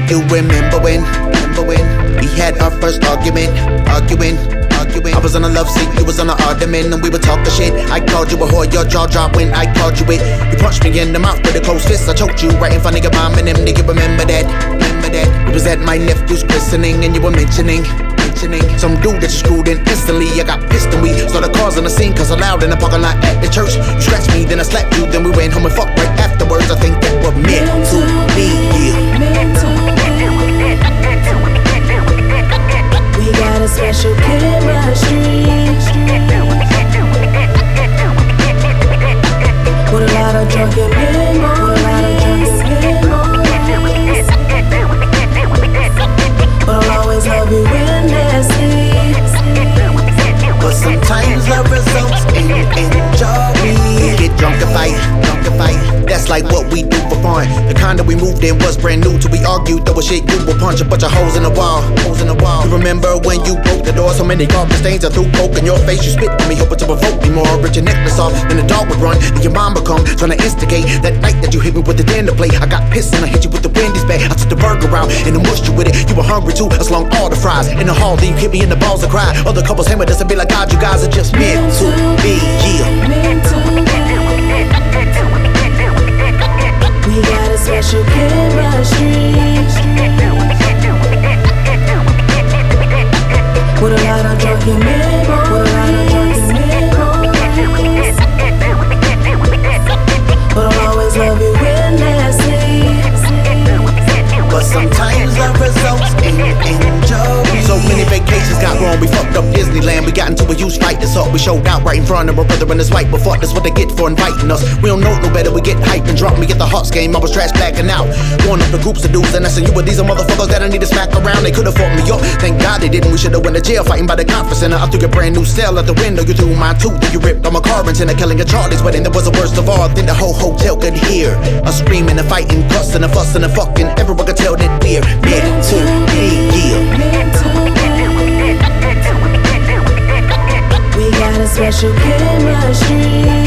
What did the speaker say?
You remember when we had our first argument? I was on a love seat, you was on an ottoman, and we were talking shit. I called you a whore, your jaw dropped when I called you it. You punched me in the mouth with a closed fist. I choked you right in front of your mom and them. Nigga, remember that? It was at my nephew's christening, and you were mentioning some dude that you screwed in instantly. I got pissed and we started causing a scene, cause I loud in the parking lot at the church. You scratched me, then I slapped you, then we went home and fucked right afterwards. I think that was meant to be, yeah. We got a special chemistry with a lot of drunken memories. But I'll always love you endlessly. But sometimes love results in injury. We get drunk and fight. That's like what we do for fun. The kind that we moved in was brand new till we argued. There was shit you would punch a bunch of holes in the wall. You remember when you broke the door? So many carpet stains. I threw coke in your face. You spit on me, hoping to provoke me more. Rip your necklace off, then the dog would run. Then your mom would come, trying to instigate. That night that you hit me with the dinner plate, I got pissed and I hit you with the Wendy's bag. I took the burger out and I mushed you with it. You were hungry too, I slung all the fries in the hall. Then you hit me in the balls and cried. Other couples hammered us and be like, God, you guys are just meant to be, yeah. We got a special chemistry with a lot of drunken memories. But I'll always love you endlessly. But sometimes love results in injury. So many vacations got wrong, we fucked up Disneyland. We got into a huge fight, that's all. We showed out right in front of our brother and his wife. But fuck, that's what they get for inviting us. We don't know no better, we get hyped and drunk. We get the Hawks game, I was trash blacking out. Going up the groups of dudes and I said, you were these are motherfuckers that I need to smack around. They could've fought me up, thank God they didn't. We should've went to jail fighting by the conference center. I threw your brand new cell out the window, you threw mine too. Then you ripped on my car and sent a killing a Charlie's wedding. That was the worst of all, then the whole hotel could hear us screaming and fighting, cussing and fussing and fucking. Everyone could tell that we're meant to be, yeah. We got a special chemistry